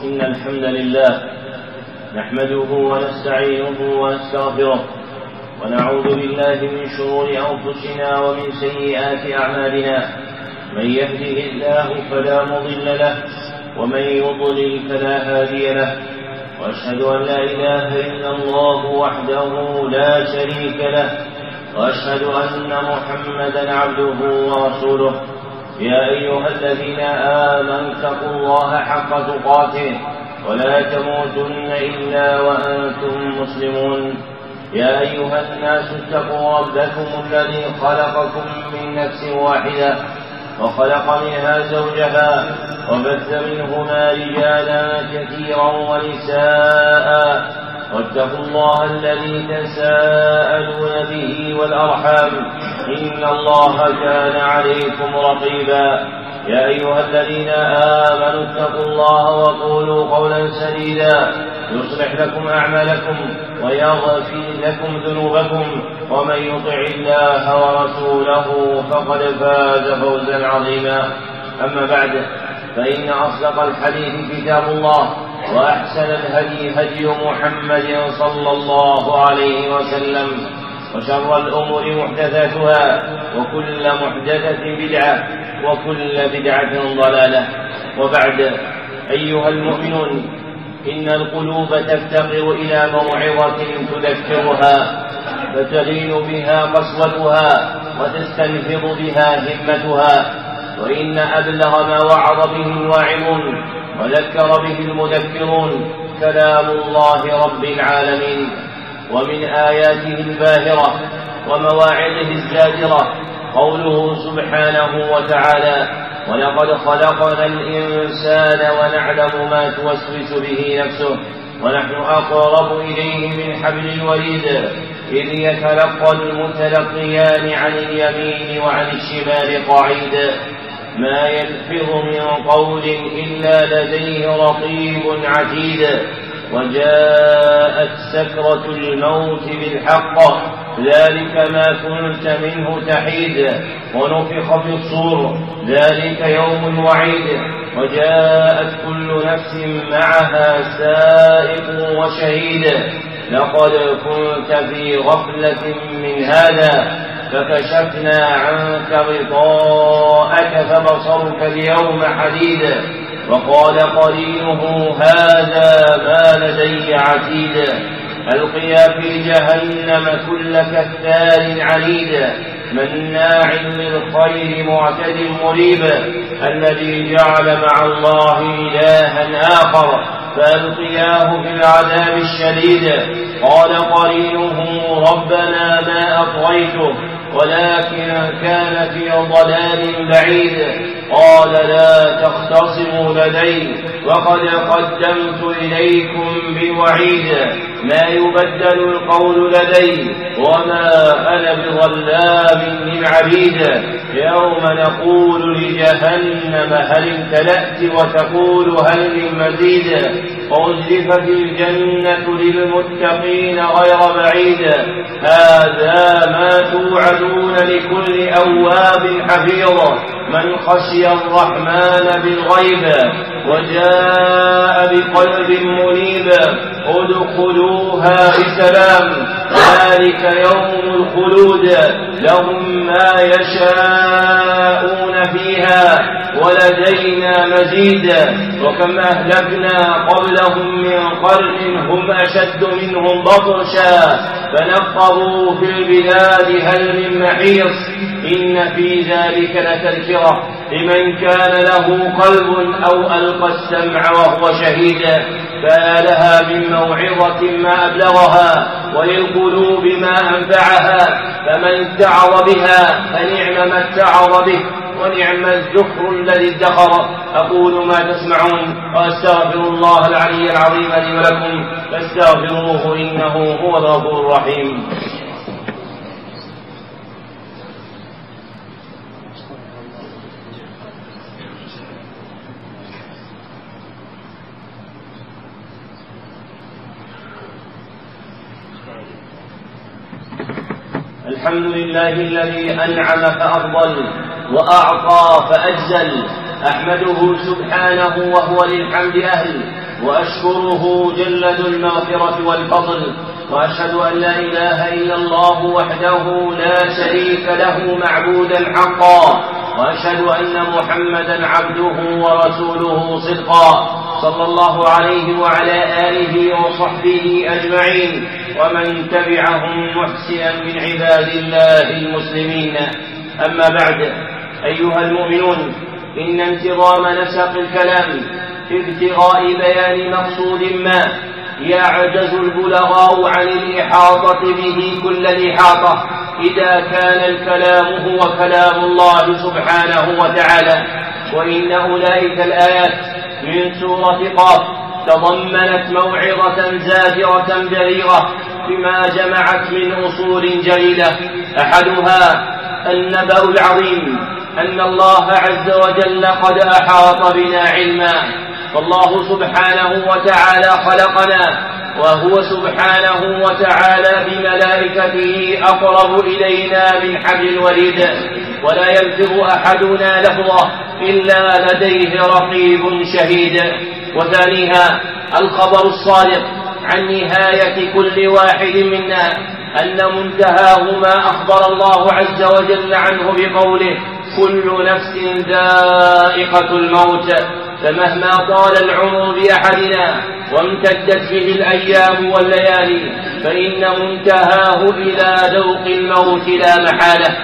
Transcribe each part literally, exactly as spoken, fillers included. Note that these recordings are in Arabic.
إن الحمد لله نحمده ونستعينه ونستغفره ونعوذ بالله من شرور أنفسنا ومن سيئات أعمالنا. من يهده الله فلا مضل له ومن يضلل فلا هادي له، وأشهد أن لا إله إلا الله وحده لا شريك له، وأشهد أن محمدا عبده ورسوله. يا أيها الذين آمنوا اتقوا الله حق تقاته ولا تموتن إلا وأنتم مسلمون. يا أيها الناس اتقوا ربكم الذي خلقكم من نفس واحدة وخلق منها زوجها وبث منهما رجالا كثيرا ونساء، واتقوا الله الذي تساءلون به والأرحام إن الله كان عليكم رقيبا. يا أيها الذين آمنوا اتقوا الله وقولوا قولا سديدا يصلح لكم أعمالكم ويغفر لكم ذنوبكم، ومن يطع الله ورسوله فقد فاز فوزا عظيما. أما بعد، فإن أصدق الحديث كتاب الله، وأحسن الهدي هدي محمد صلى الله عليه وسلم، وشر الأمور محدثاتها، وكل محدثة بدعة، وكل بدعة ضلالة. وبعد، أيها المؤمنون، إن القلوب تفتقر إلى موعظة تذكرها فتلين بها قسوتها وتستنفض بها همتها. وإن أبلغ ما وعظ به الواعظون وذكر به المذكرون كلام الله رب العالمين، ومن آياته الباهرة ومواعظه الزاجرة قوله سبحانه وتعالى: ولقد خلقنا الإنسان ونعلم ما توسوس به نفسه ونحن أقرب إليه من حبل الوريد إذ يتلقى المتلقيان عن اليمين وعن الشمال قعيد. ما يلفظ من قول إلا لديه رقيب عتيد. وجاءت سكرة الموت بالحق ذلك ما كنت منه تحيد. ونفخ في الصور ذلك يوم الوعيد. وجاءت كل نفس معها سائق وشهيد. لقد كنت في غفلة من هذا فكشفنا عنك غطاءك فبصرك اليوم حديد. وقال قرينه هذا ما لدي عتيد. ألقيا في جهنم كل كفار عنيد مناع للخير معتد مريب. الذي جعل مع الله إلها آخر فألقياه في العذاب الشديد. قال قرينه ربنا ما أطغيته ولكن كان في ضلال بعيد. قال لا تختصموا لدي وقد قدمت إليكم بالوعيد. ما يبدل القول لدي وما أنا بظلام للعبيد. يوم نقول لجهنم هل امتلأت وتقول هل من مزيد. وأزلفت الجنة للمتقين غير بعيد. هذا ما توعدون لكل أواب حفيظ من خشي الرحمن بالغيب وجاء بقلب منيب. ادخلوها بسلام ذلك يوم الخلود لهم ما يشاءون فيها ولدينا مزيد. وكم أهلكنا قبلهم من قرن هم أشد منهم بطشا فنقبوا في البلاد هل من محيص. إن في ذلك لتذكرة لمن كان له قلب أو ألقى السمع وهو شهيد. فلها من موعظة ما أبلغها وللقلوب ما أنفعها. فمن اتعظ بها فنعم ما اتعظ به ونعم الذكر الذي ادخر. أقول ما تسمعون وأستغفر الله العلي العظيم لي ولكم فاستغفروه إنه هو الغفور الرحيم. الحمد لله الذي أنعم فأفضل وأعطى فأجزل. أحمده سبحانه وهو للحمد أهل، وأشكره جل ذو المغفرة والفضل، وأشهد أن لا إله إلا الله وحده لا شريك له معبودا حقا، وأشهد أن محمدا عبده ورسوله صدقا، صلى الله عليه وعلى آله وصحبه أجمعين ومن تبعهم محسنا من عباد الله المسلمين. أما بعد، أيها المؤمنون، إن انتظام نسق الكلام في ابتغاء بيان مقصود ما يعجز البلغاء عن الإحاطة به كل الإحاطة إذا كان الكلام هو كلام الله سبحانه وتعالى. وإن أولئك الآيات من سورة قاف تضمنت موعظة زاجرة بليغة بما جمعت من أصول جليلة، أحدها النبأ العظيم أن الله عز وجل قد أحاط بنا علما، فالله سبحانه وتعالى خلقنا، وهو سبحانه وتعالى بملائكته أقرب إلينا من حبل الوريد، ولا يلفظ أحدنا لفظه إلا لديه رقيب شهيد. وثانيها الخبر الصادق عن نهاية كل واحد منا، أن منتهاه ما أخبر الله عز وجل عنه بقوله كل نفس ذائقة الموت، فمهما طال العمر بأحدنا وامتدت به الأيام والليالي فإن منتهاه إلى ذوق الموت لا محالة.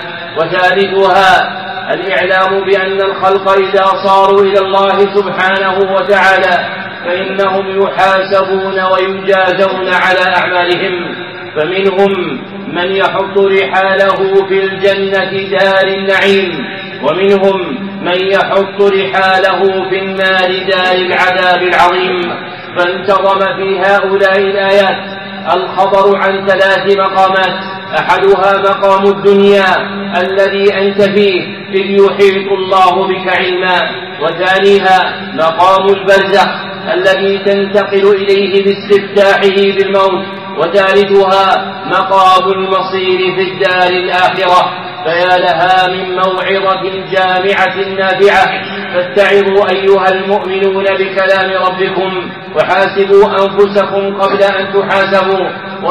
وثالثها الإعلام بأن الخلق إذا صاروا إلى الله سبحانه وتعالى فإنهم يحاسبون ويجازون على أعمالهم، فمنهم من يحط رحاله في الجنة دار النعيم، ومنهم من يحط رحاله في النار دار العذاب العظيم. فانتظم في هؤلاء الآيات الخبر عن ثلاث مقامات، أحدها مقام الدنيا الذي أنت فيه إذ يحيط الله بك علما، وثانيها مقام البرزخ الذي تنتقل إليه باستفتاحه بالموت، وثالثها مقام المصير في الدار الآخرة. فيا لها من موعظة جامعة نافعة، فاتعظوا أيها المؤمنون بكلام ربكم، وحاسبوا أنفسكم قبل أن تحاسبوا،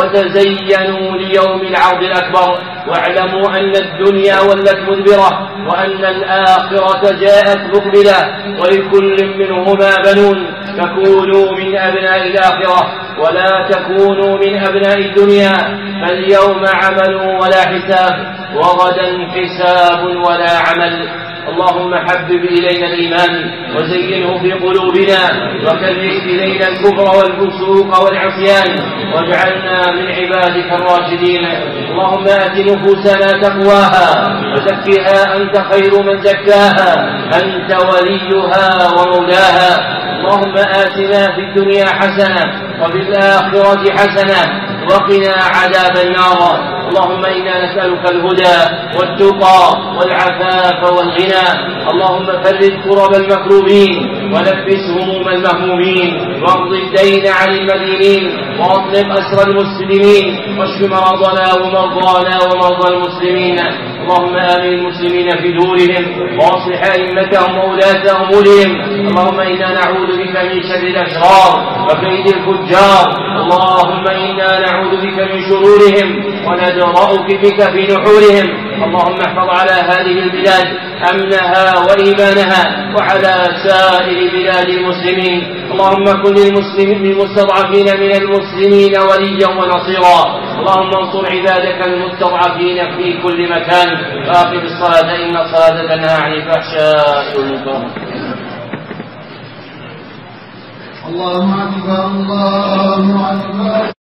وتزينوا ليوم العرض الأكبر، واعلموا أن الدنيا ولت مدبرة، وأن الآخرة جاءت مقبلة، ولكل منهما بنون، فكونوا من أبناء الآخرة ولا تكونوا من أبناء الدنيا، فاليوم عمل ولا حساب، وغدا حساب ولا عمل. اللهم حبب إلينا الإيمان وزينه في قلوبنا، وكره إلينا الكفر والفسوق والعصيان، واجعلنا من عبادك الراشدين. اللهم آت نفوسنا تقواها وزكها أنت خير من زكاها، أنت وليها ومولاها. اللهم آتنا في الدنيا حسنة وفي الآخرة حسنة وقنا عذاب النار. اللهم إنا نسألك الهدى والتقى والعفاف والغنى. اللهم فرج كرب المكروبين ونفس هموم المهمومين، واقض الدين عن المدينين، واطلق أسر المسلمين، واشف مرضنا ومرضانا ومرضى المسلمين. اللهم آمن المسلمين في دورهم، واصلح أئمتهم وولاة أمورهم. اللهم إنا نعوذ بك من شر الأشرار وكيد الفجار. اللهم إنا نعوذ بك من شرورهم وندرأ بك في نحورهم. اللهم احفظ على هذه البلاد أمنها وإيمانها، وعلى سائر بلاد المسلمين. اللهم كن للمسلمين المستضعفين من المسلمين وليا ونصيرا. اللهم انصر عبادك المستضعفين في كل مكان. آخر الصلاة إن الصلاة تنهى عن الفحشاء والمنكر. الله أكبر الله أكبر.